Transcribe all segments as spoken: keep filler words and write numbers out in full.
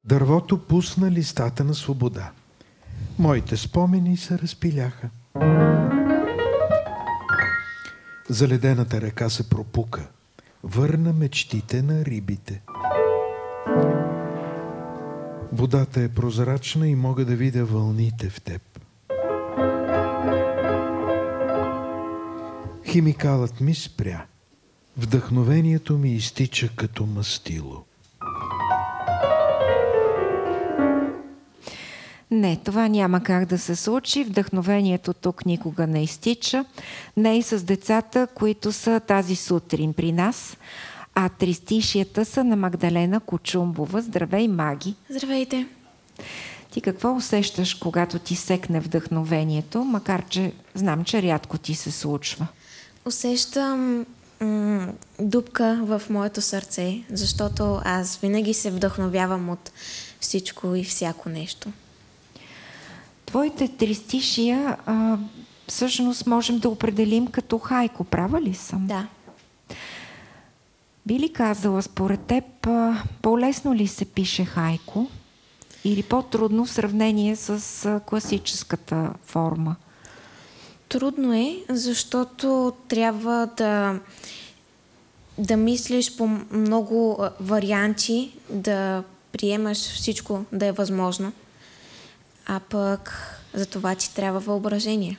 Дървото пусна листата на свобода. Моите спомени се разпиляха. Заледената река се пропука. Върна мечтите на рибите. Водата е прозрачна и мога да видя вълните в теб. Химикалът ми спря. Вдъхновението ми изтича като мастило. Не, това няма как да се случи. Вдъхновението тук никога не изтича. Не и с децата, които са тази сутрин при нас. А тристишията са на Магдалена Кочумбова. Здравей, Маги! Здравейте! Ти какво усещаш, когато ти секне вдъхновението, макар че знам, че рядко ти се случва? Усещам м- дупка в моето сърце, защото аз винаги се вдъхновявам от всичко и всяко нещо. Твоите тристишия а, всъщност можем да определим като хайко, права ли съм? Да. Би ли казала, според теб, а, по-лесно ли се пише хайко или по-трудно в сравнение с а, класическата форма? Трудно е, защото трябва да, да мислиш по много варианти, да приемаш всичко да е възможно, а пък за това ти трябва въображение.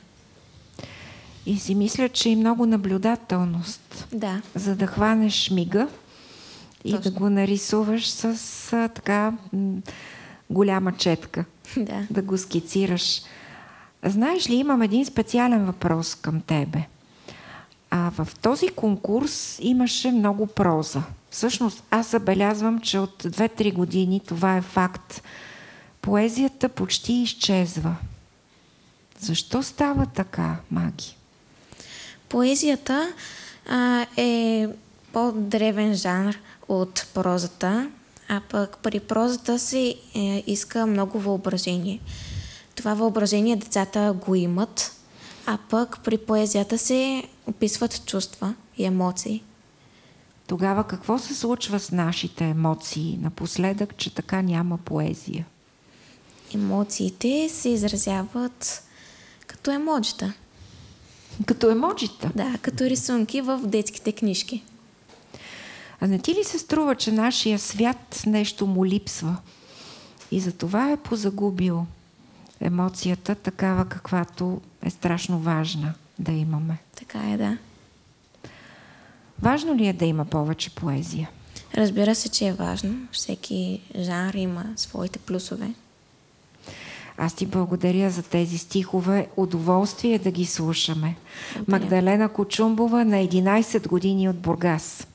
И си мисля, че и много наблюдателност. Да. За да хванеш мига и Точно. да го нарисуваш с а, така м- голяма четка. Да. Да го скицираш. Знаеш ли, имам един специален въпрос към тебе. А в този конкурс имаше много проза. Всъщност аз забелязвам, че от две-три години това е факт. Поезията почти изчезва. Защо става така, Маги? Поезията а, е по-древен жанр от прозата, а пък при прозата се е, иска много въображение. Това въображение децата го имат, а пък при поезията се описват чувства и емоции. Тогава какво се случва с нашите емоции напоследък, че така няма поезия? Емоциите се изразяват като емоджита. Като емоджита? Да, като рисунки в детските книжки. А не ти ли се струва, че нашия свят нещо му липсва и затова е позагубил емоцията такава, каквато е страшно важна да имаме? Така е, да. Важно ли е да има повече поезия? Разбира се, че е важно. Всеки жанр има своите плюсове. Аз ти благодаря за тези стихове. Удоволствие да ги слушаме. Благодаря. Магдалена Кочумбова на единайсет години от Бургас.